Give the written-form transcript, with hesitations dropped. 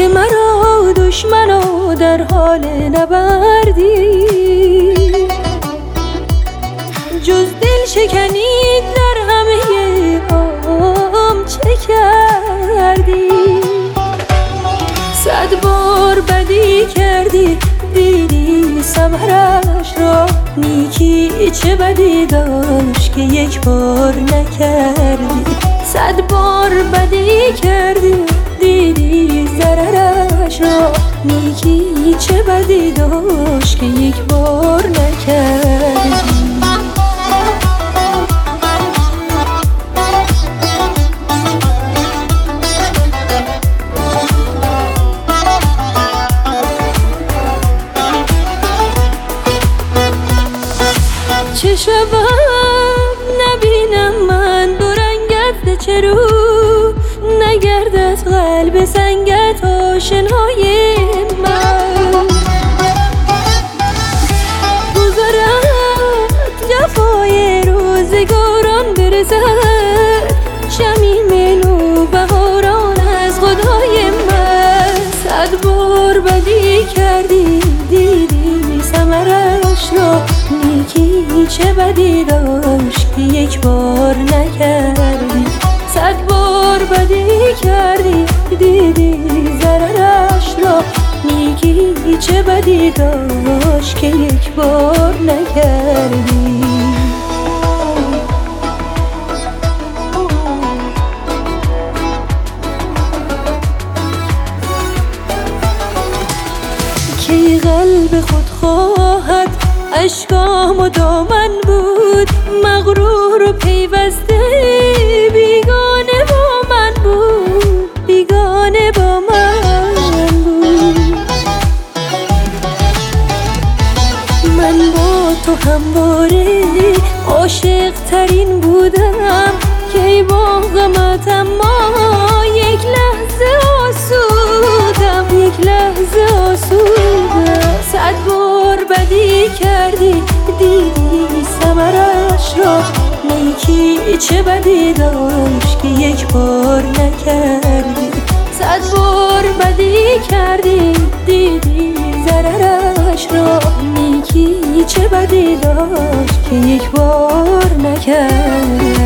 که مرا دشمنا در حال نبردی، جز دل شکنید در همه عام چه کردی؟ 100 بار بدی کردی دیدی ثمرش را، نیکی چه بدی داشت که یک بار نکردی؟ 100 بار بدی کردی دیدی ضررش را، نیکی چه بدی داشت که یک بار نکردی؟ چه شبم نبینم من دو رنگت چه رو، نگردد قلب سنگت آشنای من. گذرد جفای روزگاران برسد، شمیم نو بهاران از خدای من. 100 بار بدی کردی دیدی ثمرش را، نیکی چه بدی داشت که یک بار نکردی؟ 100 بار بدی کردی دیدی ضررش را، نیکی چه بدی داشت که یک بار نکردی؟ کی قلب خود خواهد اشکام و دامن بود، مغرور و پیوسته بیگانه با من بود، بیگانه با من بود. من با تو همواره عاشق ترین بودم، کی با غمت اما یک لحظه آسودم، یک لحظه آسودم. 100 بار بدی کردی دیدی ثمرش را، نیکی چه بدی داشت که یک بار نکردی؟ 100 بار بدی کردی دیدی ضررش را، نیکی چه بدی داشت که یک بار نکردی؟